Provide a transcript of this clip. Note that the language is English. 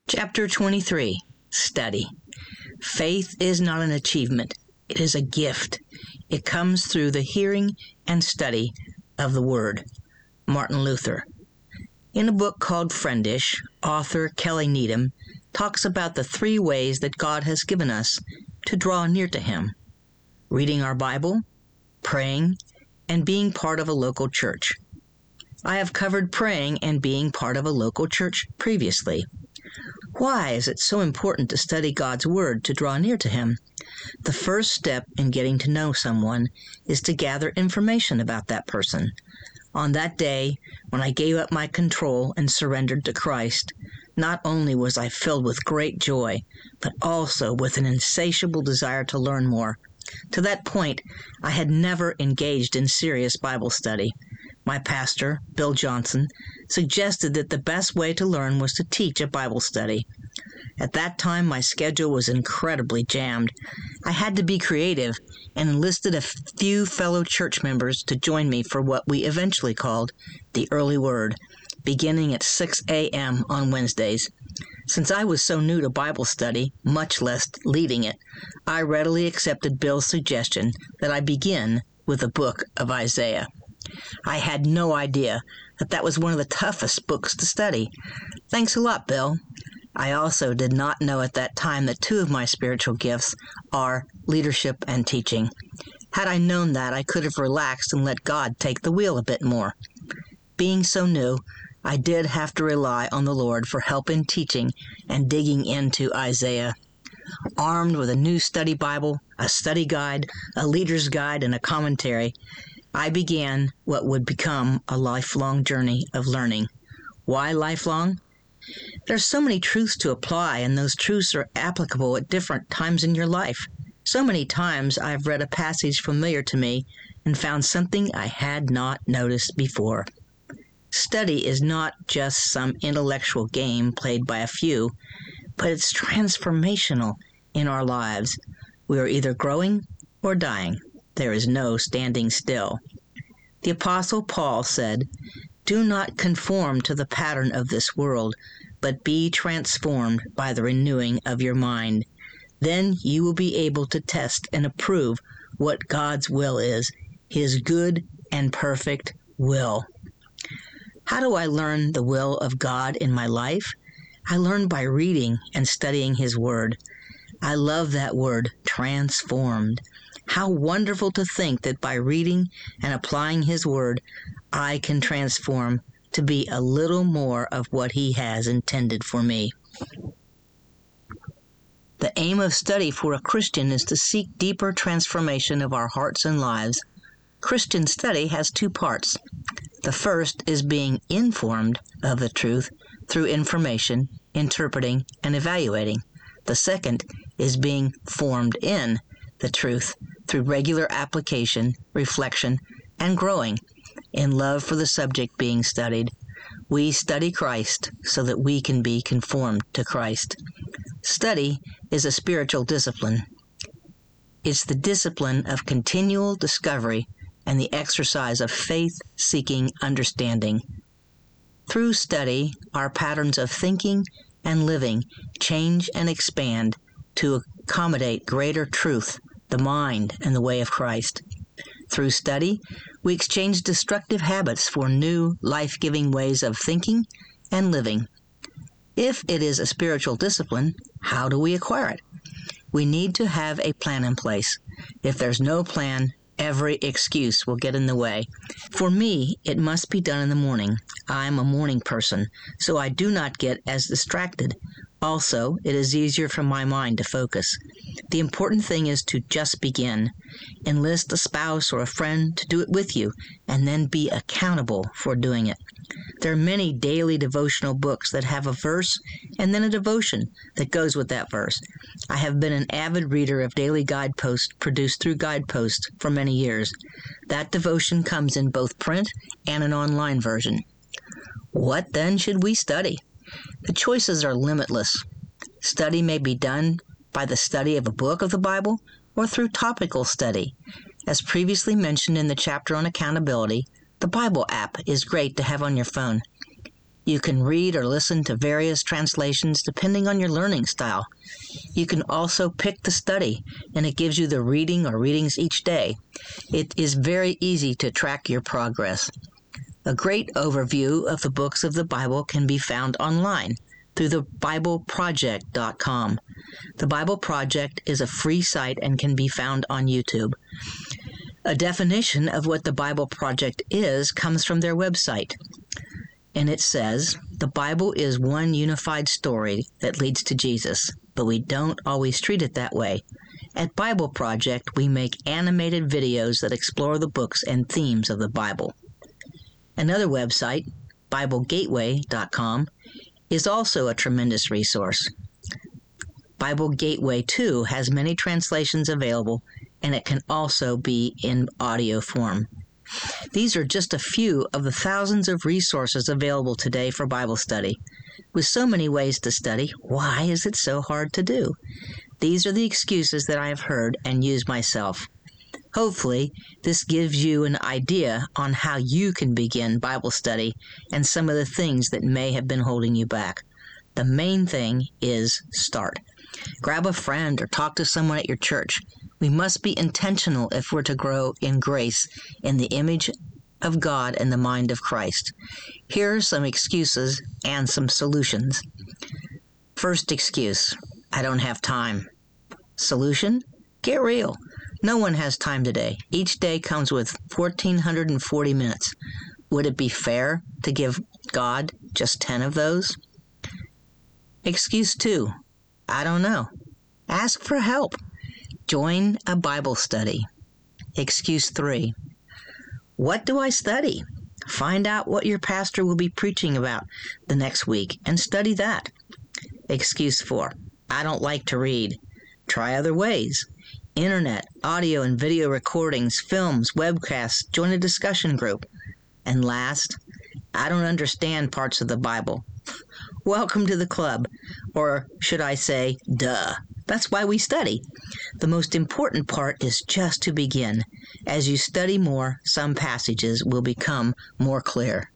Chapter 23, Study. Faith is not an achievement. It is a gift. It comes through the hearing and study of the Word. Martin Luther. In a book called Friendish, author Kelly Needham talks about the 3 ways that God has given us to draw near to Him: reading our Bible, praying, and being part of a local church. I have covered praying and being part of a local church previously. Why is it so important to study God's Word to draw near to Him? The first step in getting to know someone is to gather information about that person. On that day, when I gave up my control and surrendered to Christ, not only was I filled with great joy, but also with an insatiable desire to learn more. To that point, I had never engaged in serious Bible study. My pastor, Bill Johnson, suggested that the best way to learn was to teach a Bible study. At that time, my schedule was incredibly jammed. I had to be creative and enlisted a few fellow church members to join me for what we eventually called the Early Word, beginning at 6 a.m. on Wednesdays. Since I was so new to Bible study, much less leading it, I readily accepted Bill's suggestion that I begin with the book of Isaiah. I had no idea that was one of the toughest books to study. Thanks a lot, Bill. I also did not know at that time that 2 of my spiritual gifts are leadership and teaching. Had I known that, I could have relaxed and let God take the wheel a bit more. Being so new, I did have to rely on the Lord for help in teaching and digging into Isaiah. Armed with a new study Bible, a study guide, a leader's guide, and a commentary, I began what would become a lifelong journey of learning. Why lifelong? There's so many truths to apply, and those truths are applicable at different times in your life. So many times I've read a passage familiar to me and found something I had not noticed before. Study is not just some intellectual game played by a few, but it's transformational in our lives. We are either growing or dying. There is no standing still. The Apostle Paul said, "Do not conform to the pattern of this world, but be transformed by the renewing of your mind. Then you will be able to test and approve what God's will is, His good and perfect will." How do I learn the will of God in my life? I learn by reading and studying His Word. I love that word, transformed. How wonderful to think that by reading and applying His Word, I can transform to be a little more of what He has intended for me. The aim of study for a Christian is to seek deeper transformation of our hearts and lives. Christian study has 2 parts. The first is being informed of the truth through information, interpreting, and evaluating. The second is being formed in the truth through regular application, reflection, and growing in love for the subject being studied. We study Christ so that we can be conformed to Christ. Study is a spiritual discipline. It's the discipline of continual discovery and the exercise of faith-seeking understanding. Through study, our patterns of thinking and living change and expand to accommodate greater truth, the mind, and the way of Christ. Through study, we exchange destructive habits for new, life-giving ways of thinking and living. If it is a spiritual discipline, how do we acquire it? We need to have a plan in place. If there's no plan, every excuse will get in the way. For me, it must be done in the morning. I'm a morning person, so I do not get as distracted. Also, it is easier for my mind to focus. The important thing is to just begin. Enlist a spouse or a friend to do it with you, and then be accountable for doing it. There are many daily devotional books that have a verse and then a devotion that goes with that verse. I have been an avid reader of daily guideposts produced through Guidepost for many years. That devotion comes in both print and an online version. What then should we study? The choices are limitless. Study may be done by the study of a book of the Bible or through topical study. As previously mentioned in the chapter on accountability, the Bible app is great to have on your phone. You can read or listen to various translations depending on your learning style. You can also pick the study, and it gives you the reading or readings each day. It is very easy to track your progress. A great overview of the books of the Bible can be found online through the BibleProject.com. The Bible Project is a free site and can be found on YouTube. A definition of what the Bible Project is comes from their website. And it says, the Bible is one unified story that leads to Jesus, but we don't always treat it that way. At Bible Project, we make animated videos that explore the books and themes of the Bible. Another website, BibleGateway.com, is also a tremendous resource. Bible Gateway, too, has many translations available, and it can also be in audio form. These are just a few of the thousands of resources available today for Bible study. With so many ways to study, why is it so hard to do? These are the excuses that I have heard and used myself. Hopefully, this gives you an idea on how you can begin Bible study and some of the things that may have been holding you back. The main thing is start. Grab a friend or talk to someone at your church. We must be intentional if we're to grow in grace in the image of God and the mind of Christ. Here are some excuses and some solutions. First excuse, I don't have time. Solution, get real. No one has time today. Each day comes with 1,440 minutes. Would it be fair to give God just 10 of those? Excuse 2, I don't know. Ask for help. Join a Bible study. Excuse 3, what do I study? Find out what your pastor will be preaching about the next week and study that. Excuse 4, I don't like to read. Try other ways. Internet, audio and video recordings, films, webcasts, join a discussion group. And last, I don't understand parts of the Bible. Welcome to the club, or should I say, duh. That's why we study. The most important part is just to begin. As you study more, some passages will become more clear.